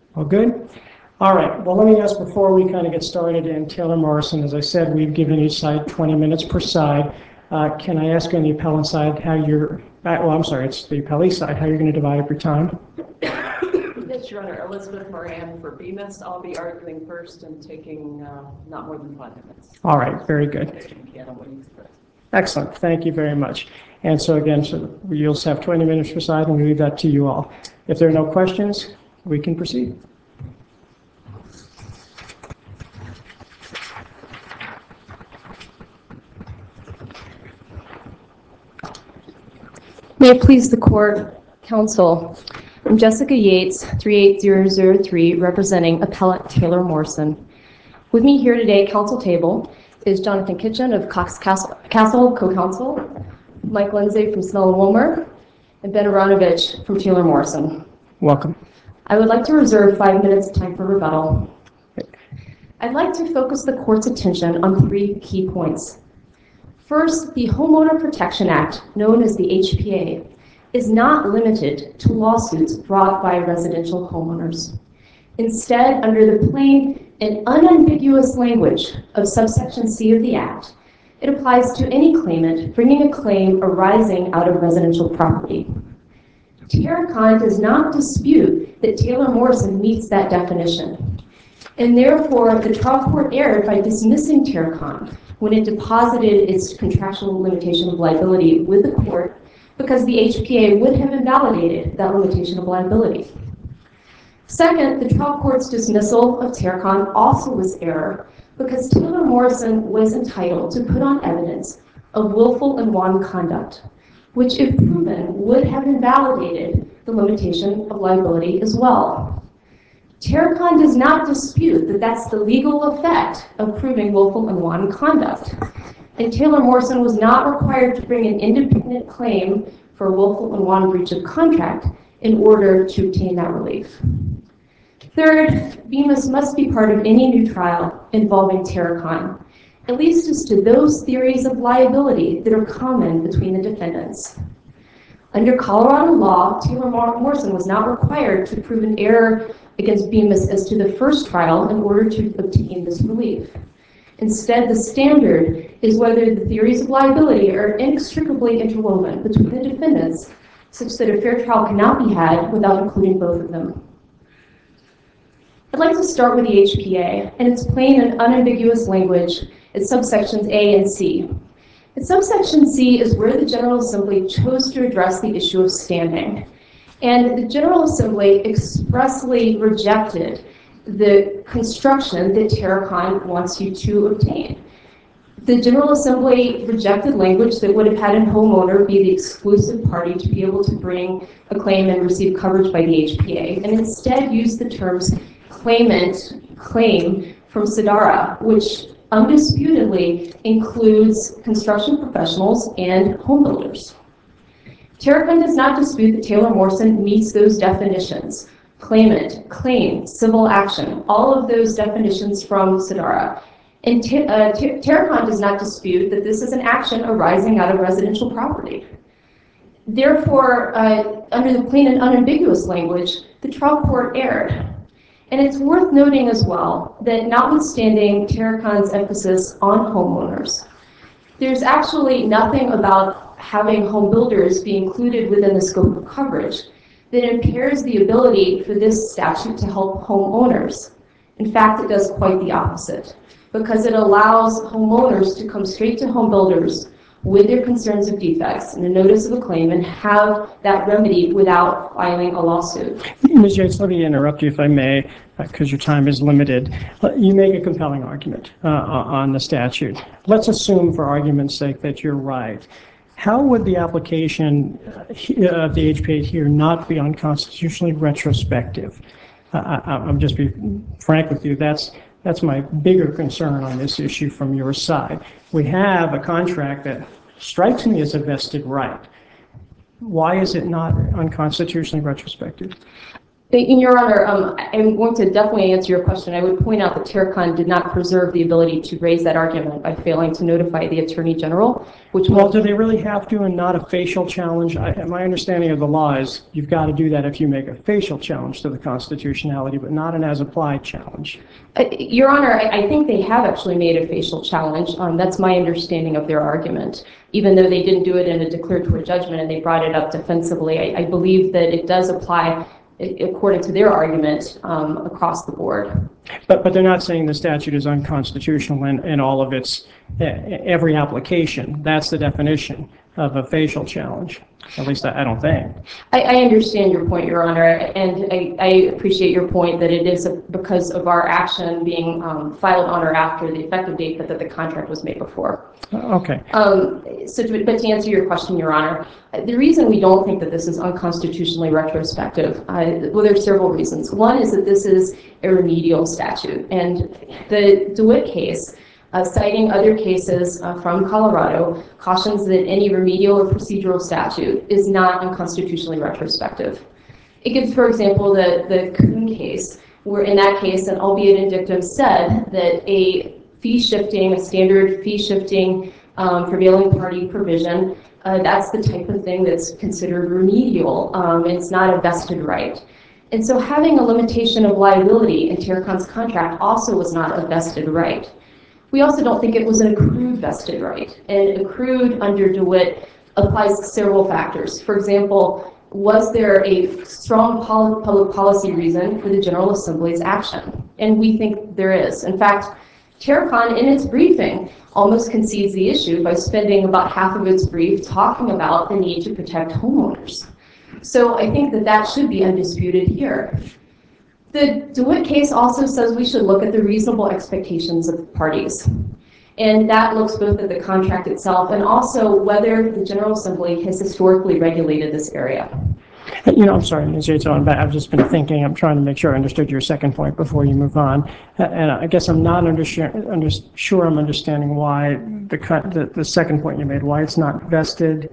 All good? All right. Well, let me ask before we kind of get started. And Taylor Morrison, as I said, we've given each side 20 minutes per side. Can I ask on the appellant side how you're, well, I'm sorry, it's the appellee side, how you're going to divide up your time? Yes, Your Honor. Elizabeth Moran for Bemis. I'll be arguing first and taking not more than 5 minutes. All right. Very good. Excellent. Thank you very much. And so again, you'll have 20 minutes per side, and we leave that to you all. If there are no questions, we can proceed. May it please the court, counsel. I'm Jessica Yates, 38003, representing appellant Taylor Morrison. With me here today at counsel table is Jonathan Kitchen of Cox Castle co-counsel, Mike Lindsay from Snell & Wilmer, and Ben Aronovich from Taylor Morrison. Welcome. I would like to reserve 5 minutes time for rebuttal. I'd like to focus the court's attention on 3 key points. First, the Homeowner Protection Act, known as the HPA, is not limited to lawsuits brought by residential homeowners. Instead, under the plain and unambiguous language of subsection C of the Act, it applies to any claimant bringing a claim arising out of residential property. Terracon does not dispute that Taylor Morrison meets that definition, and therefore the trial court erred by dismissing Terracon when it deposited its contractual limitation of liability with the court because the HPA would have invalidated that limitation of liability. Second, the trial court's dismissal of Terracon also was error because Taylor Morrison was entitled to put on evidence of willful and wanton conduct, which if proven would have invalidated the limitation of liability as well. Terracon does not dispute that that's the legal effect of proving willful and wanton conduct, and Taylor Morrison was not required to bring an independent claim for willful and wanton breach of contract in order to obtain that relief. Third, Bemis must be part of any new trial involving Terracon, at least as to those theories of liability that are common between the defendants. Under Colorado law, Taylor Morrison was not required to prove an error against Bemis as to the first trial in order to obtain this relief. Instead, the standard is whether the theories of liability are inextricably interwoven between the defendants such that a fair trial cannot be had without including both of them. I'd like to start with the HPA and its plain and unambiguous language in subsections A and C. In subsection C is where the General Assembly chose to address the issue of standing. And the General Assembly expressly rejected the construction that Terracon wants you to obtain. The General Assembly rejected language that would have had a homeowner be the exclusive party to be able to bring a claim and receive coverage by the HPA, and instead used the terms claimant, claim from SEDARA, which undisputedly includes construction professionals and home builders. Terracon does not dispute that Taylor Morrison meets those definitions. Claimant, claim, civil action, all of those definitions from SEDARA. And Terracon does not dispute that this is an action arising out of residential property. Therefore, under the plain and unambiguous language, the trial court erred. And it's worth noting as well that notwithstanding Terracon's emphasis on homeowners, there's actually nothing about having home builders be included within the scope of coverage that impairs the ability for this statute to help homeowners. In fact, it does quite the opposite, because it allows homeowners to come straight to home builders with their concerns of defects and a notice of a claim and have that remedy without filing a lawsuit. Ms. Yates, let me interrupt you if I may, because your time is limited. You make a compelling argument on the statute. Let's assume for argument's sake that you're right. How would the application of the HPA here not be unconstitutionally retrospective? I'll just be frank with you. That's my bigger concern on this issue from your side. We have a contract that strikes me as a vested right. Why is it not unconstitutionally retrospective? Your Honor, I'm going to definitely answer your question. I would point out that Terracon did not preserve the ability to raise that argument by failing to notify the Attorney General, which Well, do they really have to and not a facial challenge? My understanding of the law is you've got to do that if you make a facial challenge to the constitutionality, but not an as-applied challenge. Your Honor, I think they have actually made a facial challenge. That's my understanding of their argument. Even though they didn't do it in a declaratory judgment and they brought it up defensively, I believe that it does apply according to their argument across the board. But they're not saying the statute is unconstitutional in all of its, every application. That's the definition of a facial challenge. At least I don't think. I understand your point, Your Honor, and I appreciate your point that it is because of our action being filed on or after the effective date that the contract was made before. Okay. But to answer your question, Your Honor, the reason we don't think that this is unconstitutionally retrospective, well, there's several reasons. One is that this is a remedial statute, and the DeWitt case, citing other cases from Colorado, cautions that any remedial or procedural statute is not unconstitutionally retrospective. It gives, for example, the Kuhn case, where in that case, an albeit in dictum said that a standard fee shifting prevailing party provision, that's the type of thing that's considered remedial. It's not a vested right. And so having a limitation of liability in Terracon's contract also was not a vested right. We also don't think it was an accrued vested right. And accrued under DeWitt applies several factors. For example, was there a strong public policy reason for the General Assembly's action? And we think there is. In fact, Terracon, in its briefing, almost concedes the issue by spending about half of its brief talking about the need to protect homeowners. So I think that should be undisputed here. The DeWitt case also says we should look at the reasonable expectations of the parties. And that looks both at the contract itself and also whether the General Assembly has historically regulated this area. I'm sorry, Ms. Yates, I've just been thinking, I'm trying to make sure I understood your second point before you move on. And I guess I'm not sure I'm understanding why the second point you made, why it's not vested.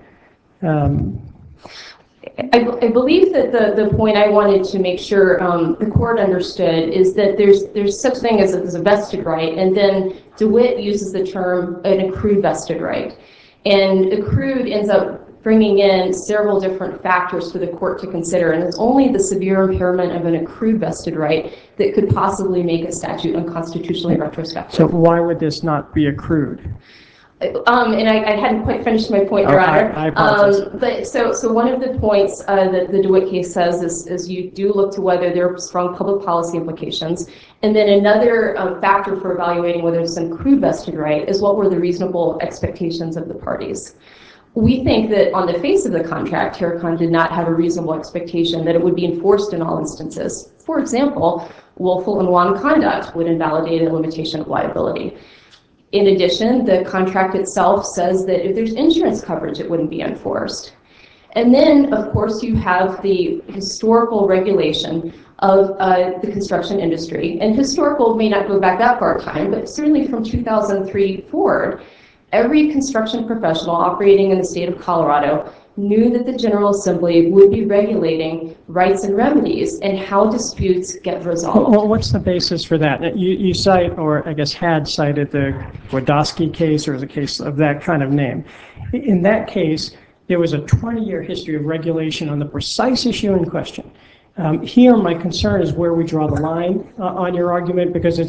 I believe that the point I wanted to make sure the court understood is that there's such thing as a vested right, and then DeWitt uses the term an accrued vested right. And accrued ends up bringing in several different factors for the court to consider, and it's only the severe impairment of an accrued vested right that could possibly make a statute unconstitutionally retrospective. So why would this not be accrued? And I hadn't quite finished my point, Your Honor. I apologize. But so one of the points that the DeWitt case says is you do look to whether there are strong public policy implications. And then another factor for evaluating whether it's an accrued vested right is what were the reasonable expectations of the parties. We think that on the face of the contract, Terracon did not have a reasonable expectation that it would be enforced in all instances. For example, willful and wanton conduct would invalidate a limitation of liability. In addition, the contract itself says that if there's insurance coverage, it wouldn't be enforced. And then, of course, you have the historical regulation of the construction industry. And historical may not go back that far in time, but certainly from 2003 forward, every construction professional operating in the state of Colorado knew that the General Assembly would be regulating rights and remedies and how disputes get resolved. Well, what's the basis for that? You cite, or I guess had cited, the Wodowski case, or the case of that kind of name. In that case, there was a 20-year history of regulation on the precise issue in question. Here, my concern is where we draw the line on your argument, because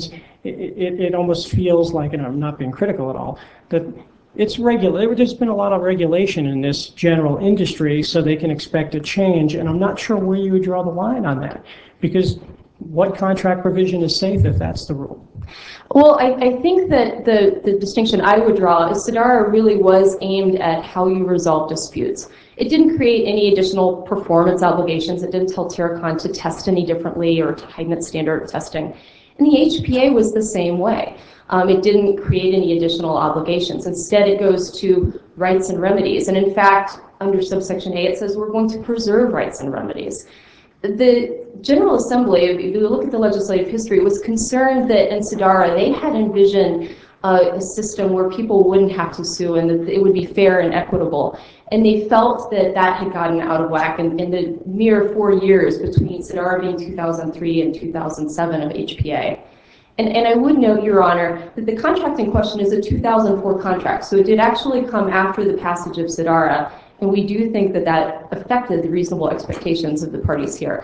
it almost feels like, and I'm not being critical at all, that it's regulated. There's been a lot of regulation in this general industry, so they can expect a change, and I'm not sure where you would draw the line on that, because what contract provision is safe if that's the rule? Well, I think that the distinction I would draw is SIDARA really was aimed at how you resolve disputes. It didn't create any additional performance obligations. It didn't tell Terracon to test any differently or to heighten its standard of testing. And the HPA was the same way. It didn't create any additional obligations. Instead, it goes to rights and remedies. And in fact, under subsection A, it says we're going to preserve rights and remedies. The General Assembly, if you look at the legislative history, was concerned that in SIDARA, they had envisioned a system where people wouldn't have to sue and that it would be fair and equitable. And they felt that that had gotten out of whack in the mere 4 years between SIDARA being 2003 and 2007 of HPA. And I would note, Your Honor, that the contract in question is a 2004 contract, so it did actually come after the passage of SIDARA, and we do think that that affected the reasonable expectations of the parties here.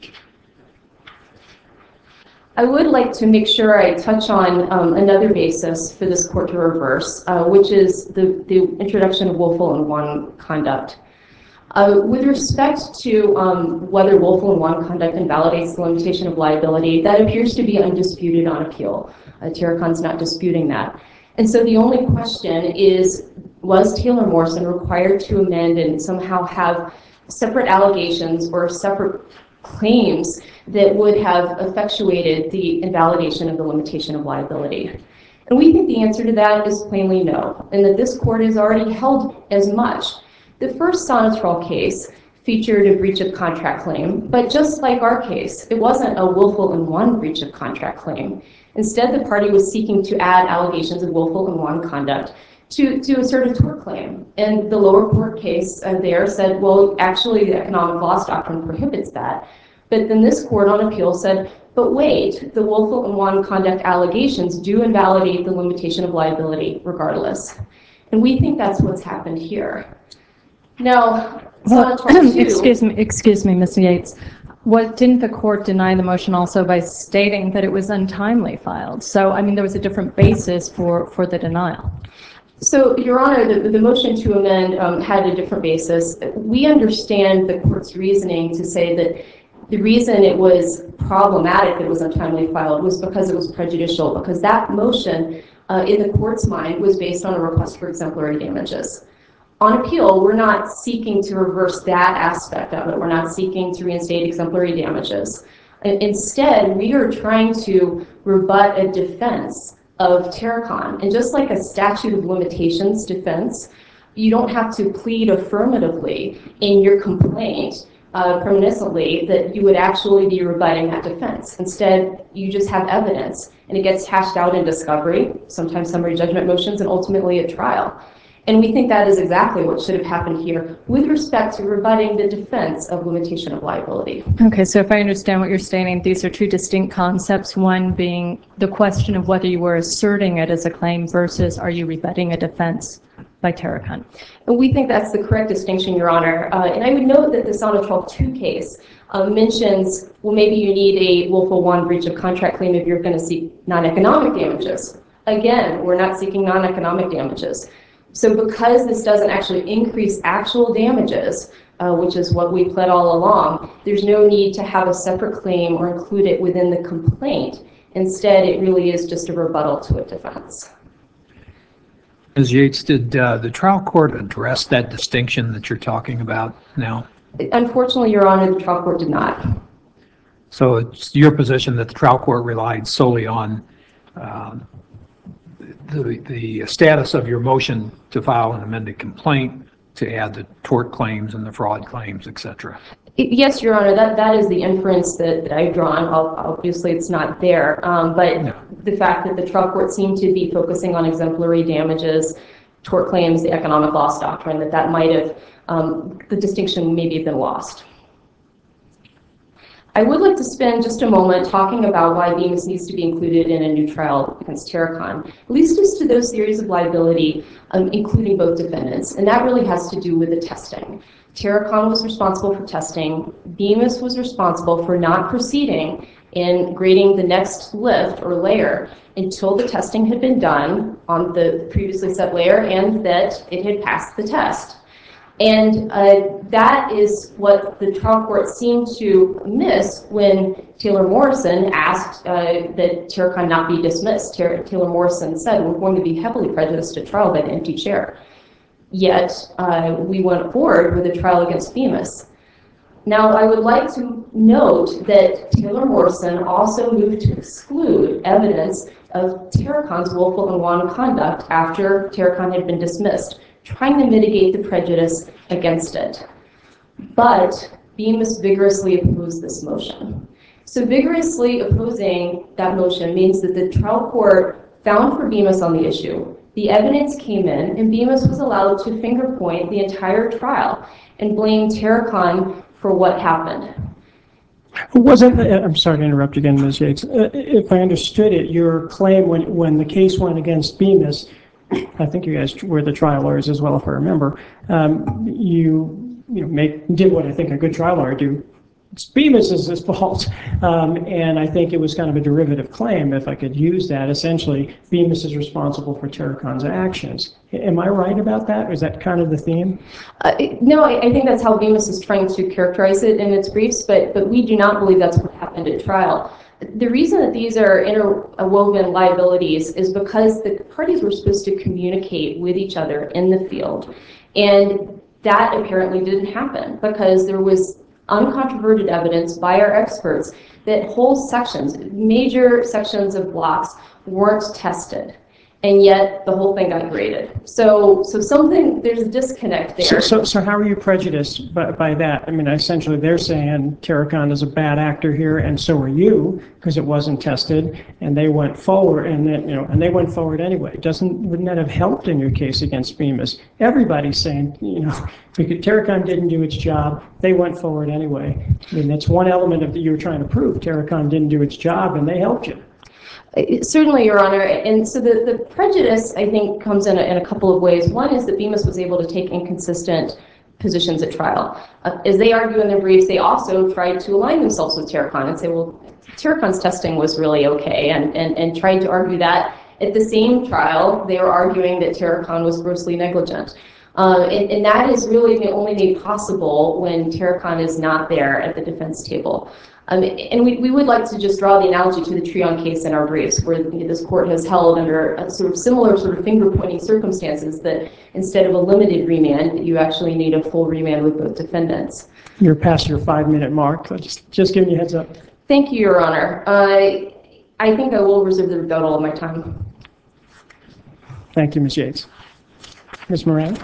I would like to make sure I touch on another basis for this court to reverse, which is the introduction of willful and wanton conduct. With respect to whether willful and wanton conduct invalidates the limitation of liability, that appears to be undisputed on appeal. Terracon's not disputing that. And so the only question is, was Taylor Morrison required to amend and somehow have separate allegations or separate claims that would have effectuated the invalidation of the limitation of liability? And we think the answer to that is plainly no, and that this court has already held as much. The first Sonatrol case featured a breach of contract claim, but just like our case, it wasn't a willful and wanton breach of contract claim. Instead, the party was seeking to add allegations of willful and wanton conduct to assert a tort claim. And the lower court case there said, well, actually, the economic loss doctrine prohibits that. But then this court on appeal said, but wait, the willful and wanton conduct allegations do invalidate the limitation of liability regardless. And we think that's what's happened here. Now, excuse me, Ms. Yates. Didn't the court deny the motion also by stating that it was untimely filed? So, I mean, there was a different basis for the denial. So, Your Honor, the motion to amend had a different basis. We understand the court's reasoning to say that the reason it was problematic that it was untimely filed was because it was prejudicial, because that motion in the court's mind was based on a request for exemplary damages. On appeal, we're not seeking to reverse that aspect of it. We're not seeking to reinstate exemplary damages. Instead, we are trying to rebut a defense of Terracon. And just like a statute of limitations defense, you don't have to plead affirmatively in your complaint permanently that you would actually be rebutting that defense. Instead, you just have evidence, and it gets hashed out in discovery, sometimes summary judgment motions, and ultimately at trial. And we think that is exactly what should have happened here with respect to rebutting the defense of limitation of liability. Okay, so if I understand what you're stating, these are two distinct concepts, one being the question of whether you were asserting it as a claim versus are you rebutting a defense by Terracon. And we think that's the correct distinction, Your Honor. And I would note that the Sonatrol 2 case mentions, well, maybe you need a willful wanton breach of contract claim if you're going to seek non-economic damages. Again, we're not seeking non-economic damages. So because this doesn't actually increase actual damages, which is what we pled all along, there's no need to have a separate claim or include it within the complaint. Instead, it really is just a rebuttal to a defense. Ms. Yates, did the trial court address that distinction that you're talking about now? Unfortunately, Your Honor, the trial court did not. So it's your position that the trial court relied solely on the status of your motion to file an amended complaint to add the tort claims and the fraud claims, et cetera? Yes, Your Honor, that is the inference that I've drawn. Obviously, it's not there, but the fact that the trial court seemed to be focusing on exemplary damages, tort claims, the economic loss doctrine, that might have, the distinction maybe have been lost. I would like to spend just a moment talking about why Bemis needs to be included in a new trial against Terracon, at least as to those theories of liability, including both defendants, and that really has to do with the testing. Terracon was responsible for testing. Bemis was responsible for not proceeding in grading the next lift or layer until the testing had been done on the previously set layer and that it had passed the test. And that is what the trial court seemed to miss when Taylor Morrison asked that Terracon not be dismissed. Taylor Morrison said, we're going to be heavily prejudiced at trial by the empty chair. Yet we went forward with a trial against Bemis. Now, I would like to note that Taylor Morrison also moved to exclude evidence of Terracon's willful and wanton conduct after Terracon had been dismissed, trying to mitigate the prejudice against it. But Bemis vigorously opposed this motion. So vigorously opposing that motion means that the trial court found for Bemis on the issue. The evidence came in, and Bemis was allowed to finger point the entire trial and blame Terracon for what happened. I'm sorry to interrupt again, Ms. Yates. If I understood it, your claim when the case went against Bemis, I think you guys were the trial lawyers as well, if I remember, did what I think a good trial lawyer do. It's Bemis's fault, and I think it was kind of a derivative claim, if I could use that. Essentially, Bemis is responsible for Terracon's actions. Am I right about that? Is that kind of the theme? No, I think that's how Bemis is trying to characterize it in its briefs, but we do not believe that's what happened at trial. The reason that these are interwoven liabilities is because the parties were supposed to communicate with each other in the field, and that apparently didn't happen because there was uncontroverted evidence by our experts that whole sections, major sections of blocks weren't tested, and yet the whole thing got graded. So there's a disconnect there. So how are you prejudiced by that? I mean, essentially they're saying Terracon is a bad actor here, and so are you, because it wasn't tested, and they went forward, and they went forward anyway. Wouldn't that have helped in your case against Bemis? Everybody's saying, because Terracon didn't do its job, they went forward anyway. I mean, that's one element of that you were trying to prove. Terracon didn't do its job, and they helped you. Certainly, Your Honor. And so the prejudice, I think, comes in a couple of ways. One is that Bemis was able to take inconsistent positions at trial. As they argue in their briefs, they also tried to align themselves with Terracon and say, well, Terracon's testing was really okay, and tried to argue that. At the same trial, they were arguing that Terracon was grossly negligent. And that is really only made possible when Terracon is not there at the defense table. And we would like to just draw the analogy to the Treon case in our briefs, where this court has held under a similar finger-pointing circumstances that instead of a limited remand, that you actually need a full remand with both defendants. You're past your 5-minute mark. Just giving you a heads up. Thank you, Your Honor. I think I will reserve the rebuttal of my time. Thank you, Ms. Yates. Ms. Moran?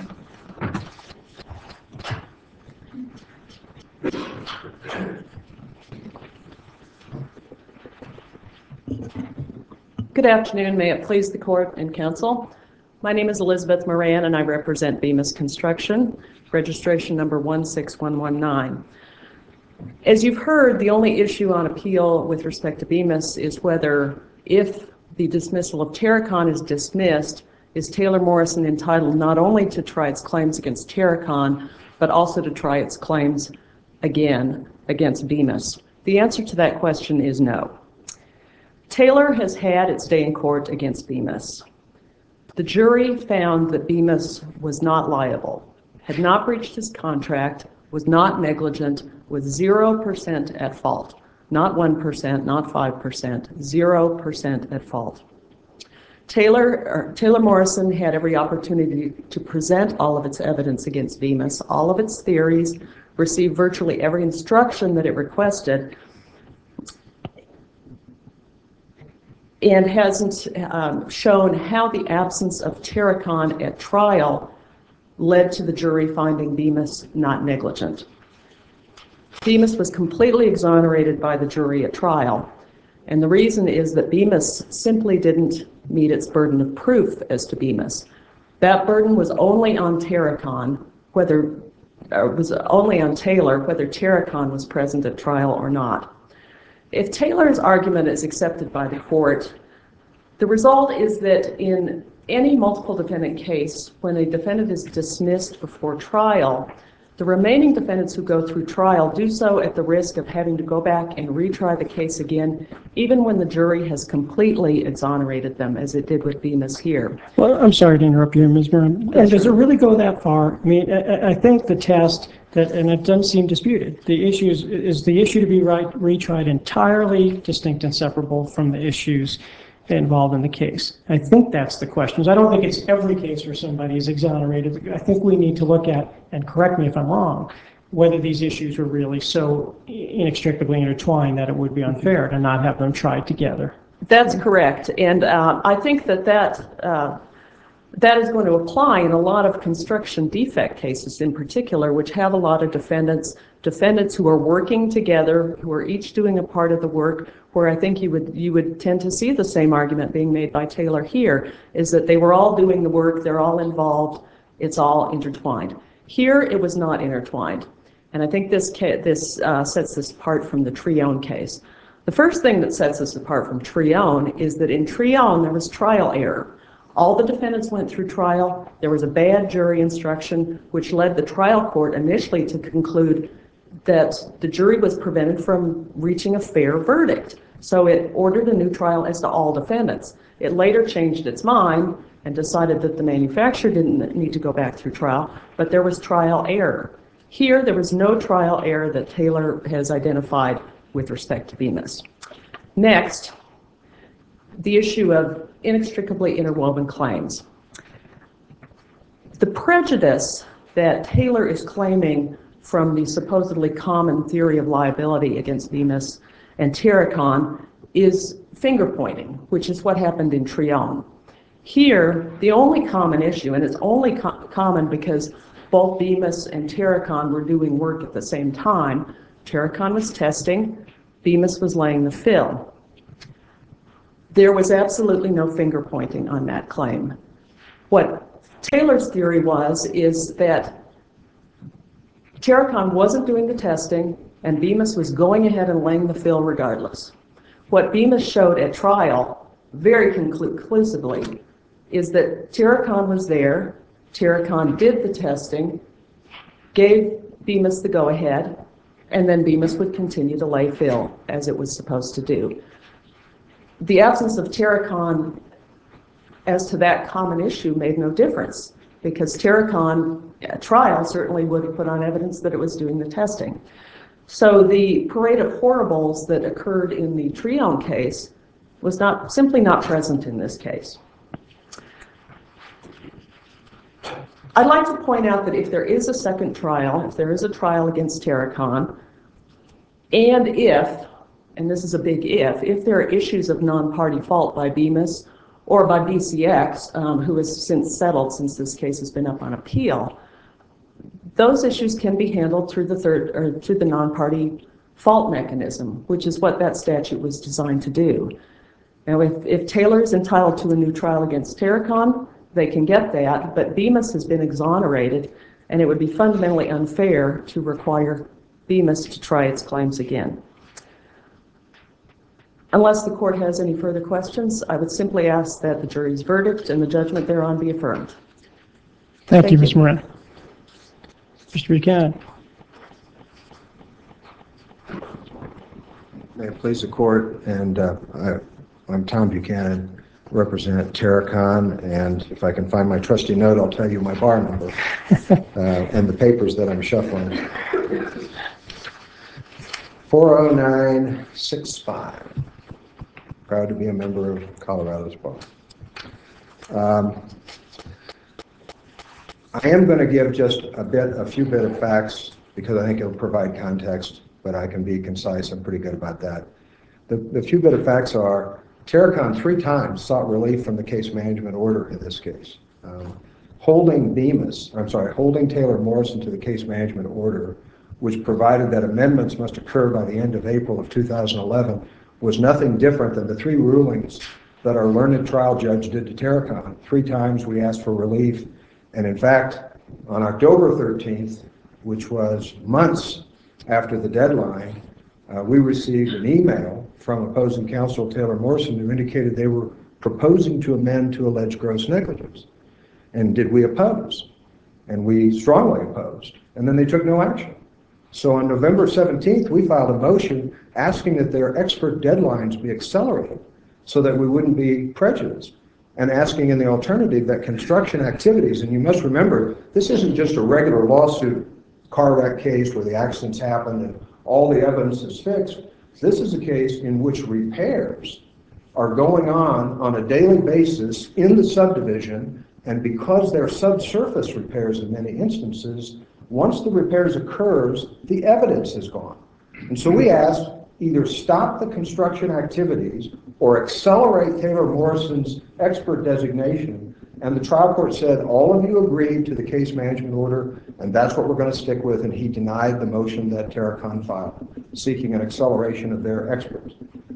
Good afternoon. May it please the court and counsel. My name is Elizabeth Moran, and I represent Bemis Construction, registration number 16119. As you've heard, the only issue on appeal with respect to Bemis is whether, if the dismissal of Terracon is dismissed, is Taylor Morrison entitled not only to try its claims against Terracon, but also to try its claims again against Bemis? The answer to that question is no. Taylor has had its day in court against Bemis. The jury found that Bemis was not liable, had not breached his contract, was not negligent, was 0% at fault. Not 1%, not 5%, 0% at fault. Taylor Morrison had every opportunity to present all of its evidence against Bemis, all of its theories, received virtually every instruction that it requested, and hasn't shown how the absence of Terracon at trial led to the jury finding Bemis not negligent. Bemis was completely exonerated by the jury at trial, and the reason is that Bemis simply didn't meet its burden of proof as to Bemis. That burden was only on Terracon, whether Terracon was present at trial or not. If Taylor's argument is accepted by the court, the result is that in any multiple defendant case, when a defendant is dismissed before trial, the remaining defendants who go through trial do so at the risk of having to go back and retry the case again, even when the jury has completely exonerated them, as it did with Bemis here. Well, I'm sorry to interrupt you, Ms. Byrne. Does it really go that far? I mean, I think the test, and it doesn't seem disputed, the issue is the issue to be retried entirely distinct and separable from the issues involved in the case. I think that's the question. I don't think it's every case where somebody is exonerated. I think we need to look at, and correct me if I'm wrong, whether these issues were really so inextricably intertwined that it would be unfair to not have them tried together. That's correct. And I think that That is going to apply in a lot of construction defect cases in particular, which have a lot of defendants who are working together, who are each doing a part of the work, where I think you would tend to see the same argument being made by Taylor here, is that they were all doing the work, they're all involved, it's all intertwined. Here, it was not intertwined. And I think this sets this apart from the Trione case. The first thing that sets us apart from Trione is that in Trione, there was trial error. All the defendants went through trial. There was a bad jury instruction, which led the trial court initially to conclude that the jury was prevented from reaching a fair verdict. So it ordered a new trial as to all defendants. It later changed its mind and decided that the manufacturer didn't need to go back through trial, but there was trial error. Here, there was no trial error that Taylor has identified with respect to Bemis. Next, the issue of inextricably interwoven claims. The prejudice that Taylor is claiming from the supposedly common theory of liability against Bemis and Terracon is finger-pointing, which is what happened in Trione. Here, the only common issue, and it's only common because both Bemis and Terracon were doing work at the same time. Terracon was testing, Bemis was laying the fill. There was absolutely no finger-pointing on that claim. What Taylor's theory is that Terracon wasn't doing the testing and Bemis was going ahead and laying the fill regardless. What Bemis showed at trial, very conclusively, is that Terracon was there, Terracon did the testing, gave Bemis the go-ahead, and then Bemis would continue to lay fill as it was supposed to do. The absence of Terracon as to that common issue made no difference because Terracon at trial certainly would have put on evidence that it was doing the testing. So the parade of horribles that occurred in the Trione case was simply not present in this case. I'd like to point out that if there is a second trial, if there is a trial against Terracon, and this is a big if there are issues of non-party fault by Bemis or by BCX, who has since settled since this case has been up on appeal, those issues can be handled through the non-party fault mechanism, which is what that statute was designed to do. Now, if Taylor is entitled to a new trial against Terracon, they can get that, but Bemis has been exonerated, and it would be fundamentally unfair to require Bemis to try its claims again. Unless the court has any further questions, I would simply ask that the jury's verdict and the judgment thereon be affirmed. Thank you, Ms. Moran. Mr. Buchanan. May it please the court, and I'm Tom Buchanan, represent Terracon, and if I can find my trusty note, I'll tell you my bar number and the papers that I'm shuffling. 40965. Proud to be a member of Colorado's bar. I am going to give just a few bit of facts because I think it'll provide context, but I can be concise. I'm pretty good about that. The few bit of facts are Terracon 3 times sought relief from the case management order in this case. Holding Taylor Morrison to the case management order, which provided that amendments must occur by the end of April of 2011, was nothing different than the 3 rulings that our learned trial judge did to Terracon. 3 times we asked for relief, and in fact, on October 13th, which was months after the deadline, we received an email from opposing counsel Taylor Morrison who indicated they were proposing to amend to allege gross negligence. And did we oppose? And we strongly opposed. And then they took no action. So on November 17th, we filed a motion asking that their expert deadlines be accelerated so that we wouldn't be prejudiced, and asking in the alternative that construction activities, and you must remember, this isn't just a regular lawsuit car wreck case where the accidents happened and all the evidence is fixed. This is a case in which repairs are going on a daily basis in the subdivision, and because they're subsurface repairs in many instances, once the repairs occurs, the evidence is gone. And so we asked either stop the construction activities or accelerate Taylor Morrison's expert designation And the trial court said, all of you agreed to the case management order, and that's what we're going to stick with, and he denied the motion that Terracon filed, seeking an acceleration of their experts.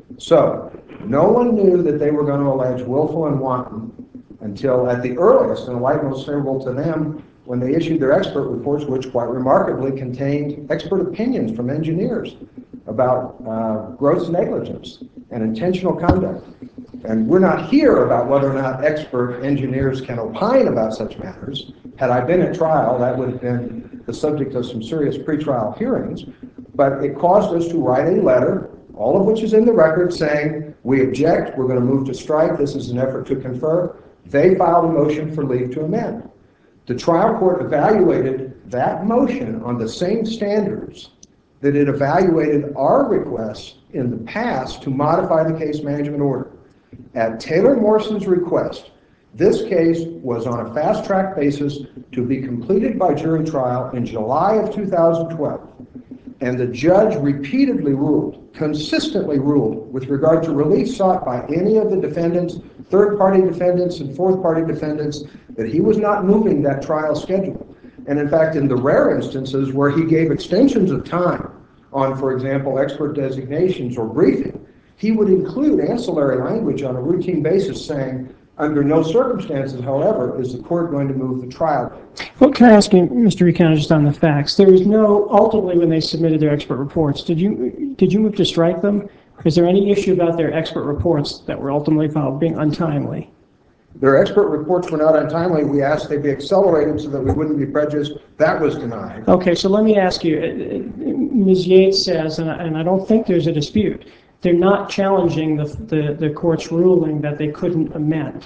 So, no one knew that they were going to allege willful and wanton until at the earliest, and the light most favorable to them, when they issued their expert reports, which quite remarkably contained expert opinions from engineers about gross negligence and intentional conduct. And we're not here about whether or not expert engineers can opine about such matters. Had I been at trial, that would have been the subject of some serious pretrial hearings. But it caused us to write a letter, all of which is in the record, saying, we object, we're going to move to strike, this is an effort to confer. They filed a motion for leave to amend. The trial court evaluated that motion on the same standards that it evaluated our requests in the past to modify the case management order. At Taylor Morrison's request, this case was on a fast-track basis to be completed by jury trial in July of 2012. And the judge repeatedly ruled, consistently ruled, with regard to relief sought by any of the defendants, third-party defendants and fourth-party defendants, that he was not moving that trial schedule. And in fact, in the rare instances where he gave extensions of time on, for example, expert designations or briefing, he would include ancillary language on a routine basis saying, under no circumstances, however, is the court going to move the trial. Well, can I ask you, Mr. Recount, just on the facts? There was no, ultimately when they submitted their expert reports, did you move to strike them? Is there any issue about their expert reports that were ultimately filed being untimely? Their expert reports were not untimely. We asked they be accelerated so that we wouldn't be prejudiced. That was denied. Okay, so let me ask you, Ms. Yates says, and I don't think there's a dispute, they're not challenging the court's ruling that they couldn't amend.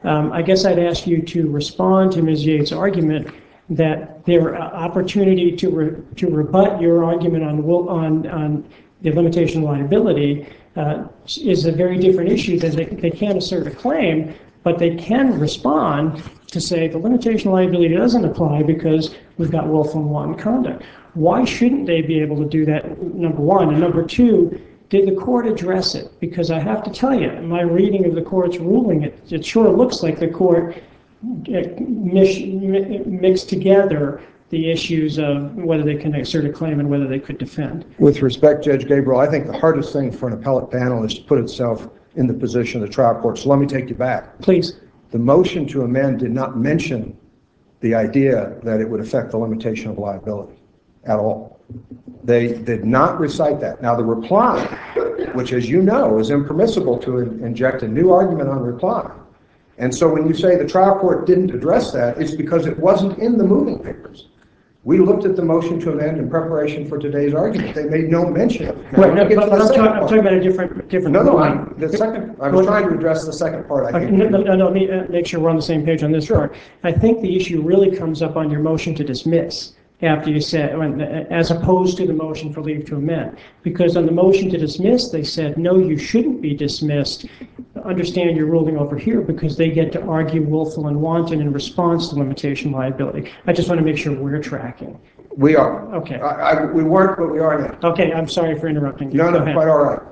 I guess I'd ask you to respond to Ms. Yates' argument that their opportunity to rebut your argument on the limitation of liability is a very different issue. That they can't assert a claim, but they can respond to say the limitation of liability doesn't apply because we've got willful and wanton conduct. Why shouldn't they be able to do that, number one? And number two, did the court address it? Because I have to tell you, in my reading of the court's ruling, it sure looks like the court mixed together the issues of whether they can assert a claim and whether they could defend. With respect, Judge Gabriel, I think the hardest thing for an appellate panel is to put itself in the position of the trial court. So let me take you back. Please. The motion to amend did not mention the idea that it would affect the limitation of liability at all. They did not recite that. Now, the reply, which, as you know, is impermissible to inject a new argument on reply. And so when you say the trial court didn't address that, it's because it wasn't in the moving papers. We looked at the motion to amend in preparation for today's argument. They made no mention of it. Right, but I'm talking about a different No, I was trying to address the second part. Let me make sure we're on the same page on this part. I think the issue really comes up on your motion to dismiss after you said, as opposed to the motion for leave to amend. Because on the motion to dismiss, they said, no, you shouldn't be dismissed. Understand you're ruling over here because they get to argue willful and wanton in response to limitation liability. I just want to make sure we're tracking. We are. Okay. We weren't, but we are now. Okay, I'm sorry for interrupting you. No, quite all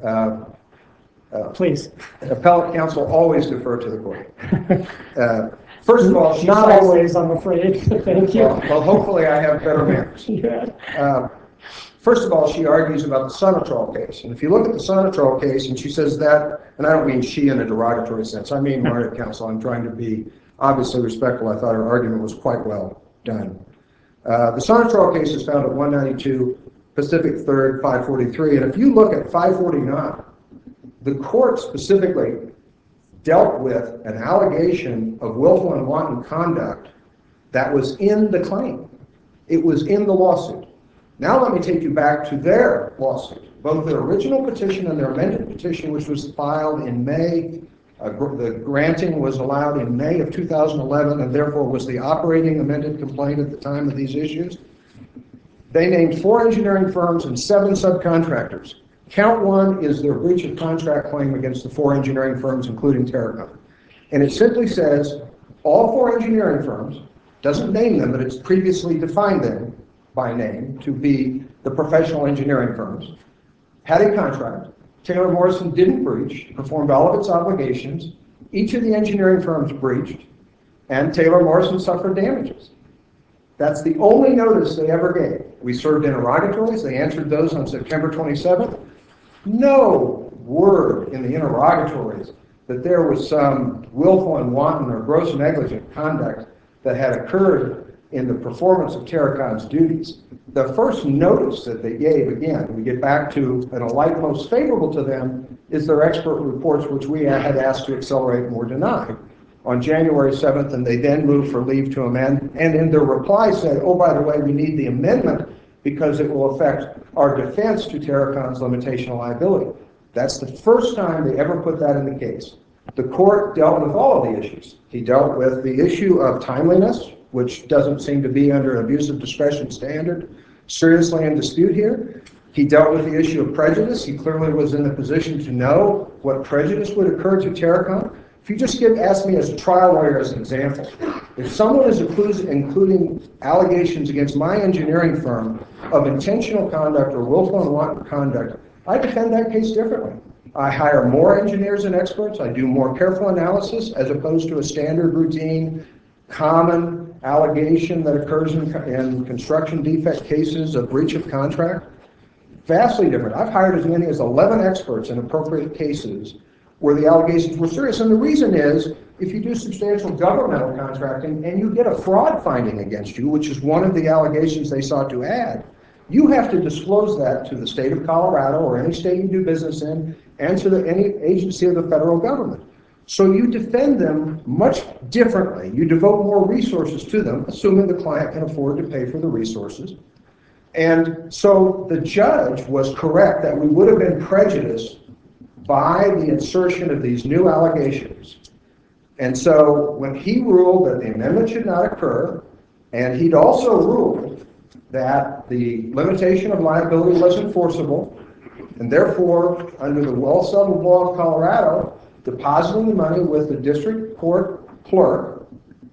right. Please. Appellate counsel always defer to the court. First of all, not always, I'm afraid. Thank you. Well, hopefully I have better manners. Yeah. First of all, she argues about the Sonatrol case. And if you look at the Sonatrol case, and she says that, and I don't mean she in a derogatory sense, I mean learned counsel. I'm trying to be obviously respectful. I thought her argument was quite well done. The Sonatrol case is found at 192 Pacific 3rd, 543. And if you look at 549, the court specifically dealt with an allegation of willful and wanton conduct that was in the claim. It was in the lawsuit. Now let me take you back to their lawsuit, both their original petition and their amended petition, which was filed in May. The granting was allowed in May of 2011, and therefore was the operating amended complaint at the time of these issues. They named 4 engineering firms and 7 subcontractors. Count 1 is their breach of contract claim against the 4 engineering firms, including Terracon. And it simply says all 4 engineering firms, doesn't name them, but it's previously defined them by name to be the professional engineering firms, had a contract. Taylor Morrison didn't breach, performed all of its obligations. Each of the engineering firms breached. and Taylor Morrison suffered damages. That's the only notice they ever gave. We served interrogatories. They answered those on September 27th. No word in the interrogatories that there was some willful and wanton or gross negligent conduct that had occurred in the performance of Terracon's duties. The first notice that they gave, again, we get back to, in a light most favorable to them, is their expert reports, which we had asked to accelerate and were denied on January 7th, and they then moved for leave to amend, and in their reply said, oh, by the way, we need the amendment because it will affect our defense to Terracon's limitation of liability. That's the first time they ever put that in the case. The court dealt with all of the issues. He dealt with the issue of timeliness, which doesn't seem to be under an abuse of discretion standard, seriously in dispute here. He dealt with the issue of prejudice. He clearly was in the position to know what prejudice would occur to Terracon. If you just ask me as a trial lawyer as an example, if someone is including allegations against my engineering firm of intentional conduct or willful and wanton conduct, I defend that case differently. I hire more engineers and experts. I do more careful analysis as opposed to a standard routine, common allegation that occurs in construction defect cases of breach of contract. Vastly different. I've hired as many as 11 experts in appropriate cases where the allegations were serious. And the reason is, if you do substantial governmental contracting and you get a fraud finding against you, which is one of the allegations they sought to add, you have to disclose that to the state of Colorado or any state you do business in and to any agency of the federal government. So you defend them much differently. You devote more resources to them, assuming the client can afford to pay for the resources. And so the judge was correct that we would have been prejudiced by the insertion of these new allegations. And so when he ruled that the amendment should not occur, and he'd also ruled that the limitation of liability was enforceable, and therefore, under the well-settled law of Colorado, depositing the money with the district court clerk,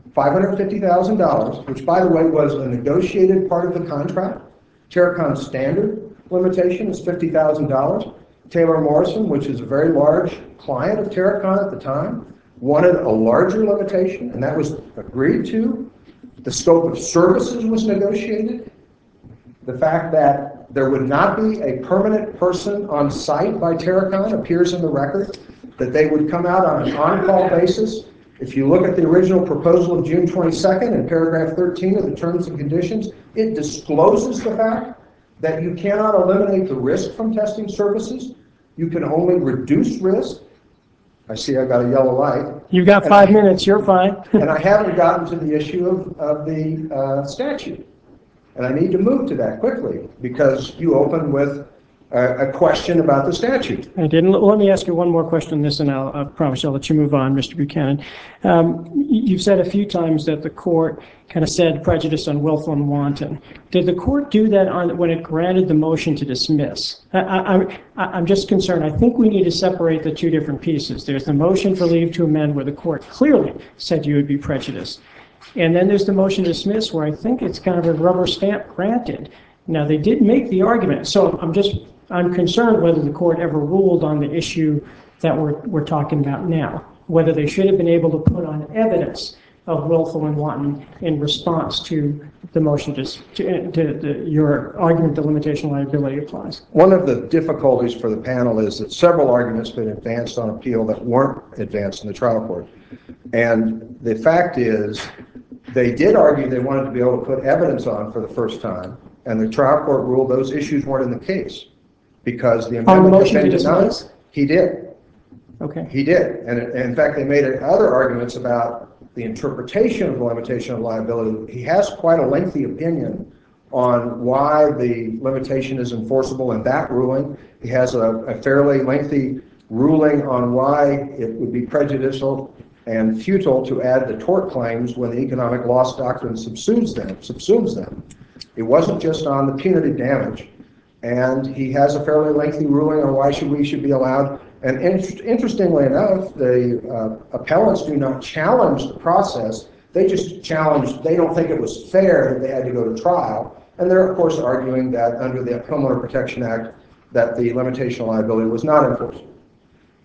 $550,000, which, by the way, was a negotiated part of the contract. Terracon's standard limitation is $50,000. Taylor Morrison, which is a very large client of Terracon at the time, wanted a larger limitation, and that was agreed to. The scope of services was negotiated. The fact that there would not be a permanent person on site by Terracon appears in the record, that they would come out on an on-call basis. If you look at the original proposal of June 22nd in paragraph 13 of the terms and conditions, it discloses the fact that you cannot eliminate the risk from testing services. You can only reduce risk. I see I've got a yellow light. You've got 5 minutes, you're fine. And I haven't gotten to the issue of the statute. And I need to move to that quickly because you opened with a question about the statute. I didn't. Let me ask you one more question on this, and I promise I'll let you move on, Mr. Buchanan. You've said a few times that the court kind of said prejudice on willful and wanton. Did the court do that when it granted the motion to dismiss? I'm just concerned. I think we need to separate the two different pieces. There's the motion for leave to amend where the court clearly said you would be prejudiced. And then there's the motion to dismiss where I think it's kind of a rubber stamp granted. Now, they did make the argument, so I'm concerned whether the court ever ruled on the issue that we're talking about now, whether they should have been able to put on evidence of willful and wanton in response to the motion to your argument that limitation liability applies. One of the difficulties for the panel is that several arguments have been advanced on appeal that weren't advanced in the trial court. And the fact is, they did argue they wanted to be able to put evidence on for the first time, and the trial court ruled those issues weren't in the case because the amendment had been denied. He did. Okay. He did. And in fact, they made other arguments about the interpretation of the limitation of liability. He has quite a lengthy opinion on why the limitation is enforceable in that ruling. He has a fairly lengthy ruling on why it would be prejudicial and futile to add the tort claims when the economic loss doctrine subsumes them. It wasn't just on the punitive damage. And he has a fairly lengthy ruling on why we should be allowed. And interestingly enough, the appellants do not challenge the process. They just they don't think it was fair that they had to go to trial. And they're, of course, arguing that under the Homeowner Protection Act, that the limitation of liability was not enforceable.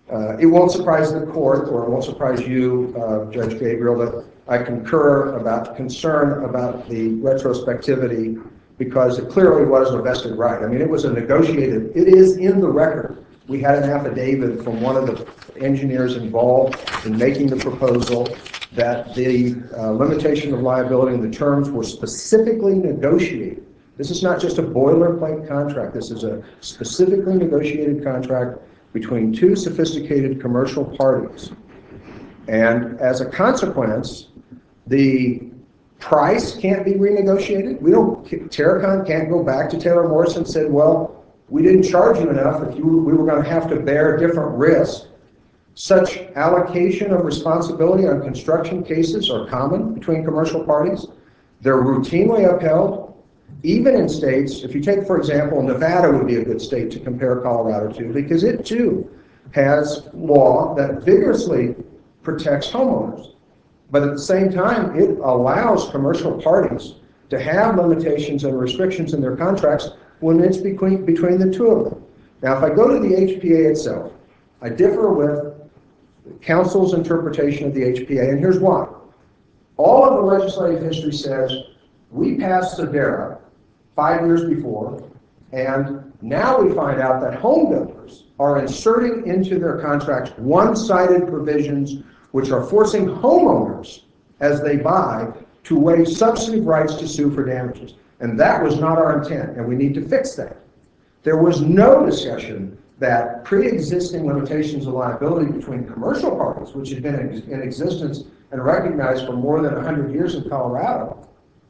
It won't surprise the court, or it won't surprise you, Judge Gabriel, that I concur about concern about the retrospectivity, because it clearly was a vested right. I mean, it was a negotiated, it is in the record. We had an affidavit from one of the engineers involved in making the proposal that the limitation of liability and the terms were specifically negotiated. This is not just a boilerplate contract. This is a specifically negotiated contract between two sophisticated commercial parties. And as a consequence, the price can't be renegotiated. Terracon can't go back to Taylor Morrison and say, well, we didn't charge you enough if we were going to have to bear different risks. Such allocation of responsibility on construction cases are common between commercial parties. They're routinely upheld. Even in states, if you take, for example, Nevada would be a good state to compare Colorado to, because it too has law that vigorously protects homeowners. But at the same time, it allows commercial parties to have limitations and restrictions in their contracts when it's between the two of them. Now, if I go to the HPA itself, I differ with counsel's interpretation of the HPA, and here's why. All of the legislative history says we passed Sedera 5 years before, and now we find out that home builders are inserting into their contracts one-sided provisions which are forcing homeowners, as they buy, to waive substantive rights to sue for damages. And that was not our intent, and we need to fix that. There was no discussion that pre-existing limitations of liability between commercial parties, which had been in existence and recognized for more than 100 years in Colorado,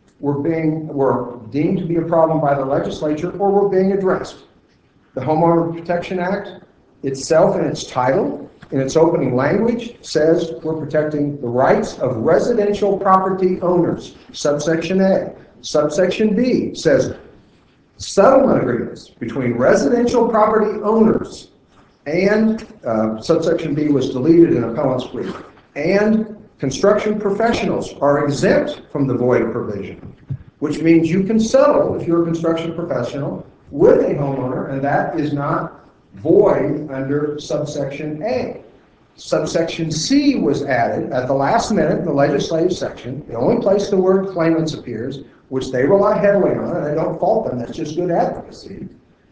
were deemed to be a problem by the legislature or were being addressed. The Homeowner Protection Act itself, in its title, in its opening language, says we're protecting the rights of residential property owners, subsection A. Subsection B says settlement agreements between residential property owners and, subsection B was deleted in appellant's brief, and construction professionals are exempt from the void provision, which means you can settle, if you're a construction professional, with a homeowner, and that is not void under subsection A. Subsection C was added at the last minute in the legislative section, the only place the word claimants appears, which they rely heavily on, and I don't fault them, that's just good advocacy,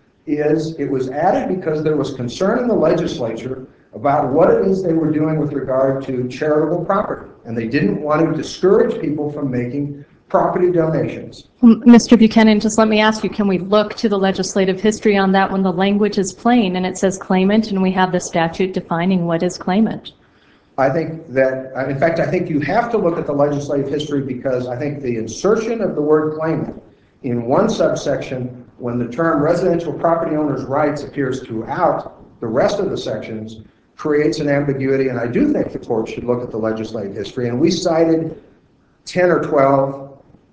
is it was added because there was concern in the legislature about what it is they were doing with regard to charitable property, and they didn't want to discourage people from making property donations. Mr. Buchanan, just let me ask you, can we look to the legislative history on that when the language is plain and it says claimant and we have the statute defining what is claimant? I think that, in fact, I think you have to look at the legislative history, because I think the insertion of the word claimant in one subsection when the term residential property owner's rights appears throughout the rest of the sections creates an ambiguity, and I do think the court should look at the legislative history. And we cited 10 or 12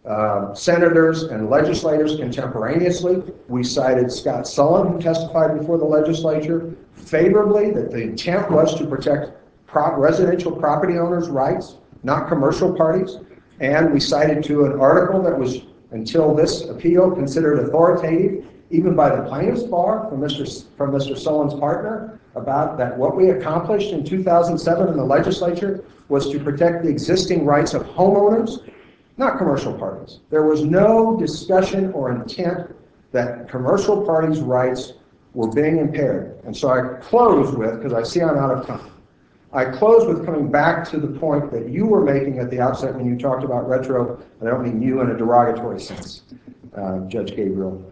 senators and legislators contemporaneously. We cited Scott Sullen, who testified before the legislature favorably that the intent was to protect residential property owners' rights, not commercial parties. And we cited to an article that was, until this appeal, considered authoritative, even by the plaintiff's bar from Mr. Sullen's partner, about that what we accomplished in 2007 in the legislature was to protect the existing rights of homeowners, not commercial parties. There was no discussion or intent that commercial parties' rights were being impaired. And so I close with, because I see I'm out of time, I close with coming back to the point that you were making at the outset when you talked about retro, and I don't mean you in a derogatory sense, Judge Gabriel.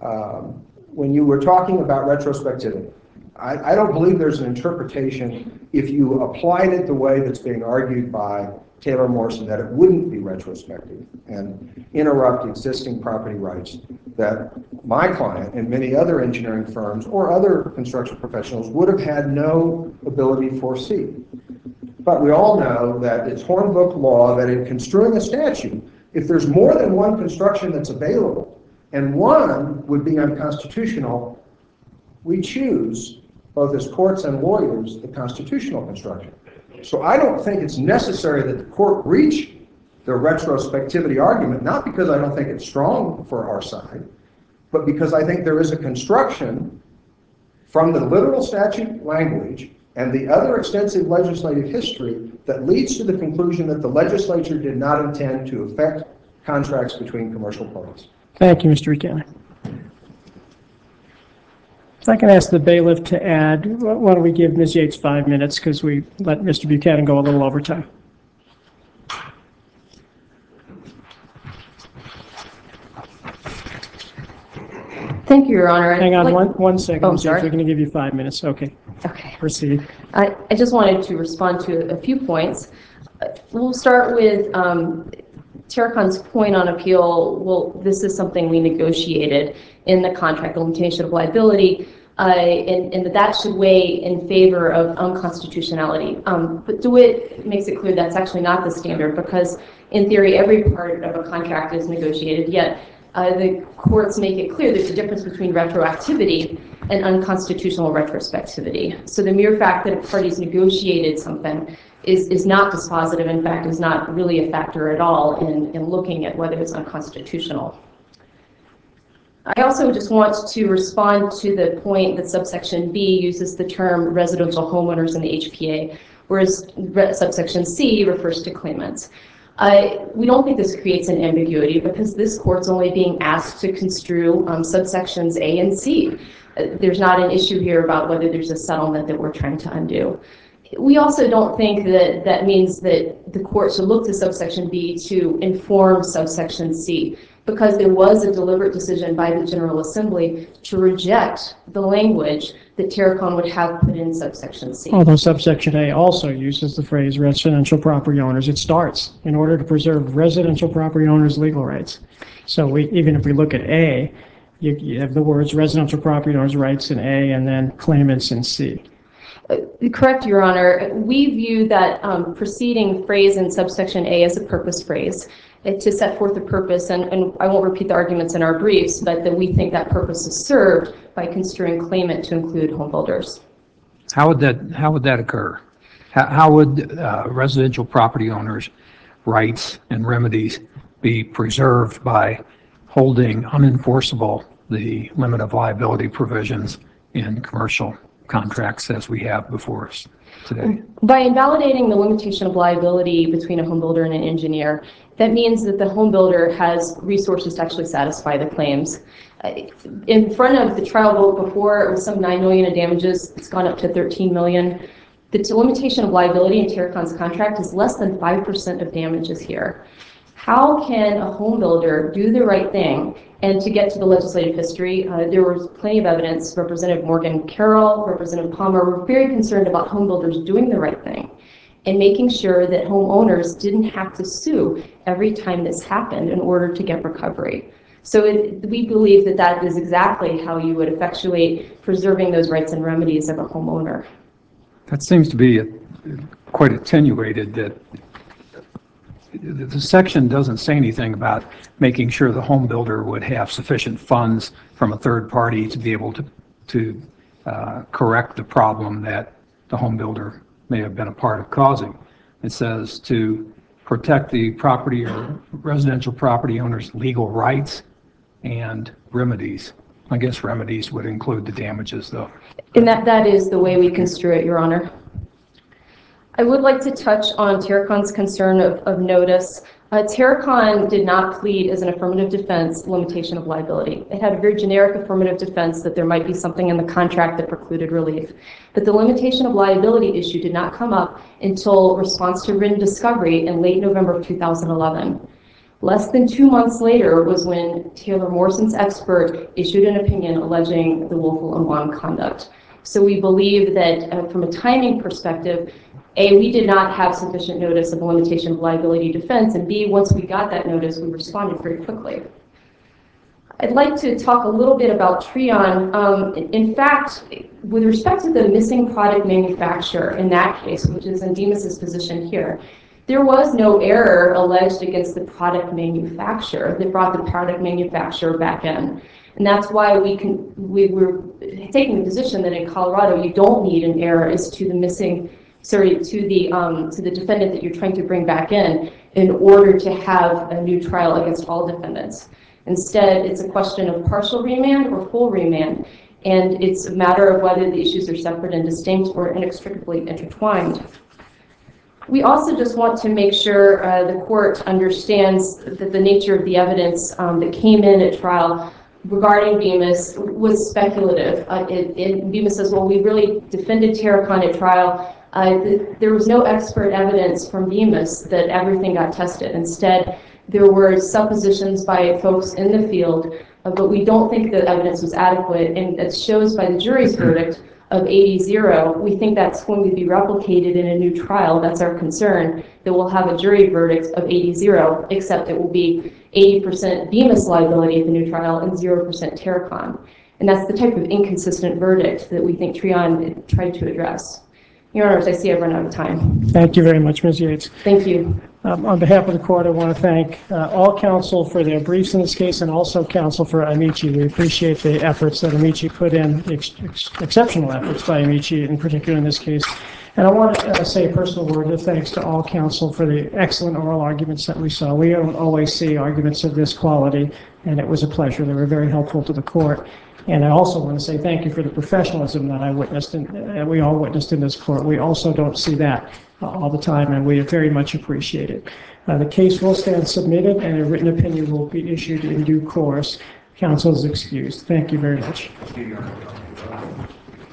When you were talking about retrospectivity, I don't believe there's an interpretation, if you applied it the way that's being argued by Taylor Morrison, that it wouldn't be retrospective and interrupt existing property rights that my client and many other engineering firms or other construction professionals would have had no ability to foresee. But we all know that it's Hornbook law that in construing a statute, if there's more than one construction that's available and one would be unconstitutional, we choose, both as courts and lawyers, the constitutional construction. So I don't think it's necessary that the court reach the retrospectivity argument, not because I don't think it's strong for our side, but because I think there is a construction from the literal statute language and the other extensive legislative history that leads to the conclusion that the legislature did not intend to affect contracts between commercial parties. Thank you, Mr. Buchanan. If I can ask the bailiff to add, why don't we give Ms. Yates 5 minutes because we let Mr. Buchanan go a little over time. Thank you, Your Honor. Hang on one second. Oh, See if sorry. we're going to give you 5 minutes. Okay. Okay. Proceed. I just wanted to respond to a few points. We'll start with Terracon's point on appeal. Well, this is something we negotiated in the contract, the limitation of liability, and that should weigh in favor of unconstitutionality. But DeWitt makes it clear that's actually not the standard because, in theory, every part of a contract is negotiated, yet the courts make it clear there's a difference between retroactivity and unconstitutional retrospectivity. So the mere fact that parties negotiated something is not dispositive, in fact, is not really a factor at all in looking at whether it's unconstitutional. I also just want to respond to the point that subsection B uses the term residential homeowners in the HPA, whereas subsection C refers to claimants. We don't think this creates an ambiguity because this court's only being asked to construe subsections A and C. There's not an issue here about whether there's a settlement that we're trying to undo. We also don't think that that means that the court should look to subsection B to inform subsection C, because there was a deliberate decision by the General Assembly to reject the language that Terracon would have put in subsection C. Although subsection A also uses the phrase residential property owners, it starts in order to preserve residential property owners' legal rights. So even if we look at A, you have the words residential property owners' rights in A and then claimants in C. Correct, Your Honor. We view that preceding phrase in subsection A as a purpose phrase to set forth a purpose, and I won't repeat the arguments in our briefs, but that we think that purpose is served by construing claimant to include home builders. How would that occur? How would residential property owners' rights and remedies be preserved by holding unenforceable the limit of liability provisions in commercial contracts as we have before us today? By invalidating the limitation of liability between a home builder and an engineer, that means that the home builder has resources to actually satisfy the claims. In front of the trial vote before, it was some $9 million in damages. It's gone up to $13 million. The limitation of liability in Terracon's contract is less than 5% of damages here. How can a home builder do the right thing? And to get to the legislative history, there was plenty of evidence. Representative Morgan Carroll, Representative Palmer were very concerned about home builders doing the right thing and making sure that homeowners didn't have to sue every time this happened in order to get recovery. So we believe that that is exactly how you would effectuate preserving those rights and remedies of a homeowner. That seems to be quite attenuated, that the section doesn't say anything about making sure the home builder would have sufficient funds from a third party to be able to correct the problem that the home builder may have been a part of causing. It says to protect the property or residential property owner's legal rights and remedies. I guess remedies would include the damages, though. And that is the way we construe it, Your Honor. I would like to touch on Terracon's concern of notice. Terracon did not plead as an affirmative defense limitation of liability. It had a very generic affirmative defense that there might be something in the contract that precluded relief. But the limitation of liability issue did not come up until response to written discovery in late November of 2011. Less than 2 months later was when Taylor Morrison's expert issued an opinion alleging the willful and wanton conduct. So we believe that from a timing perspective, A, we did not have sufficient notice of the limitation of liability defense, and B, once we got that notice, we responded very quickly. I'd like to talk a little bit about Treon. In fact, with respect to the missing product manufacturer in that case, which is in Demas's position here, there was no error alleged against the product manufacturer that brought the product manufacturer back in. And that's why we were taking the position that in Colorado, you don't need an error as to the to the defendant that you're trying to bring back in order to have a new trial against all defendants. Instead, it's a question of partial remand or full remand. and it's a matter of whether the issues are separate and distinct or inextricably intertwined. We also just want to make sure the court understands that the nature of the evidence that came in at trial regarding Bemis was speculative. Bemis says, well, we really defended Terracon at trial. There was no expert evidence from Bemis that everything got tested. Instead, there were suppositions by folks in the field, but we don't think the evidence was adequate, and it shows by the jury's verdict of 80-0. We think that's going to be replicated in a new trial. That's our concern, that we'll have a jury verdict of 80-0, except it will be 80% Bemis liability at the new trial and 0% Terracon. And that's the type of inconsistent verdict that we think Treon tried to address. Your Honors, I see I've run out of time. Thank you very much, Ms. Yates. Thank you. On behalf of the court, I want to thank all counsel for their briefs in this case and also counsel for Amici. We appreciate the efforts that Amici put in, exceptional efforts by Amici in particular in this case. And I want to say a personal word of thanks to all counsel for the excellent oral arguments that we saw. We don't always see arguments of this quality, and it was a pleasure. They were very helpful to the court. And I also want to say thank you for the professionalism that I witnessed and we all witnessed in this court. We also don't see that all the time, and we very much appreciate it. The case will stand submitted, and a written opinion will be issued in due course. Counsel is excused. Thank you very much.